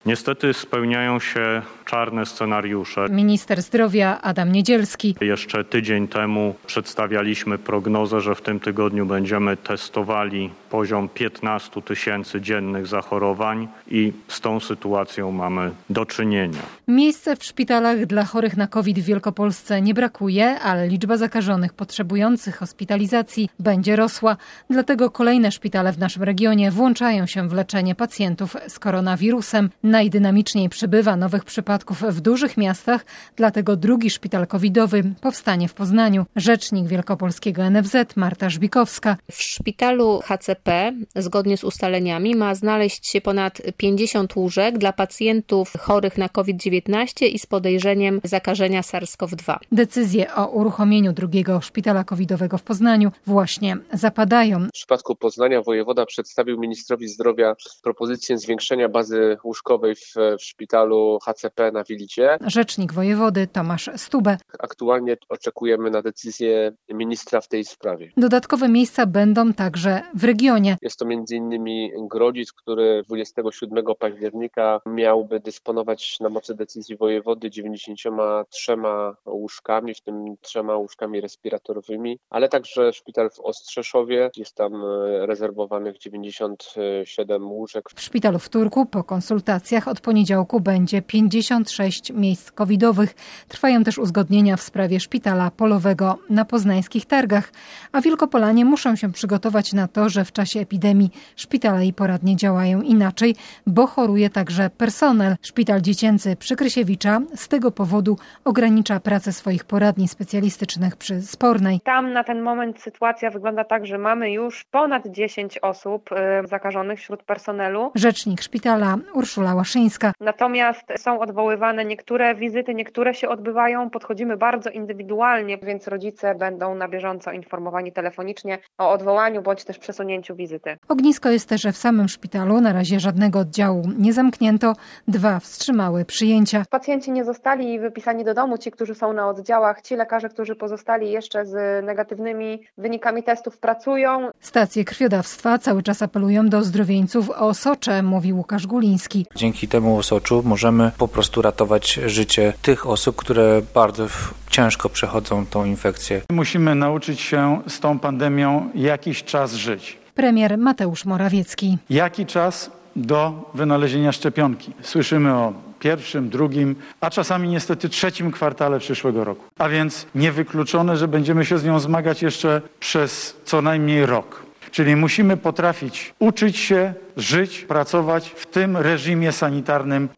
Niestety spełniają się czarne scenariusze. Minister zdrowia Adam Niedzielski. Jeszcze tydzień temu przedstawialiśmy prognozę, że w tym tygodniu będziemy testowali poziom 15 000 dziennych zachorowań i z tą sytuacją mamy do czynienia. Miejsc w szpitalach dla chorych na COVID w Wielkopolsce nie brakuje, ale liczba zakażonych potrzebujących hospitalizacji będzie rosła. Dlatego kolejne szpitale w naszym regionie włączają się w leczenie pacjentów z koronawirusem. Najdynamiczniej przybywa nowych przypadków w dużych miastach, dlatego drugi szpital covidowy powstanie w Poznaniu. Rzecznik wielkopolskiego NFZ Marta Żbikowska. W szpitalu HCP zgodnie z ustaleniami ma znaleźć się ponad 50 łóżek dla pacjentów chorych na COVID-19 i z podejrzeniem zakażenia SARS-CoV-2. Decyzje o uruchomieniu drugiego szpitala covidowego w Poznaniu właśnie zapadają. W przypadku Poznania wojewoda przedstawił ministrowi zdrowia propozycję zwiększenia bazy łóżkowej w szpitalu HCP na Wilicie. Rzecznik wojewody Tomasz Stubę. Aktualnie oczekujemy na decyzję ministra w tej sprawie. Dodatkowe miejsca będą także w regionie. Jest to m.in. Grodzisk, który 27 października miałby dysponować na mocy decyzji wojewody 93 łóżkami, w tym 3 łóżkami respiratorowymi, ale także szpital w Ostrzeszowie. Jest tam rezerwowanych 97 łóżek. W szpitalu w Turku po konsultacjach od poniedziałku będzie 56 miejsc covidowych. Trwają też uzgodnienia w sprawie szpitala polowego na poznańskich targach, a Wielkopolanie muszą się przygotować na to, że w czasie epidemii szpitale i poradnie działają inaczej, bo choruje także personel. Szpital dziecięcy przy Krysiewicza z tego powodu ogranicza pracę swoich poradni specjalistycznych przy Spornej. Tam na ten moment sytuacja wygląda tak, że mamy już ponad 10 osób zakażonych wśród personelu. Rzecznik szpitala Urszula Łaszyńska. Natomiast są odwoływane niektóre wizyty, niektóre się odbywają, podchodzimy bardzo indywidualnie, więc rodzice będą na bieżąco informowani telefonicznie o odwołaniu bądź też przesunięciu wizyty. Ognisko jest też w samym szpitalu. Na razie żadnego oddziału nie zamknięto. 2 wstrzymały przyjęcia. Pacjenci nie zostali wypisani do domu, ci, którzy są na oddziałach, ci lekarze, którzy pozostali jeszcze z negatywnymi wynikami testów pracują. Stacje krwiodawstwa cały czas apelują do ozdrowieńców o osocze, mówi Łukasz Guliński. Dzięki temu osoczu możemy po prostu ratować życie tych osób, które bardzo ciężko przechodzą tą infekcję. Musimy nauczyć się z tą pandemią jakiś czas żyć. Premier Mateusz Morawiecki. Jaki czas do wynalezienia szczepionki? Słyszymy o 1., 2., a czasami niestety 3. kwartale przyszłego roku. A więc niewykluczone, że będziemy się z nią zmagać jeszcze przez co najmniej rok. Czyli musimy potrafić uczyć się, żyć, pracować w tym reżimie sanitarnym.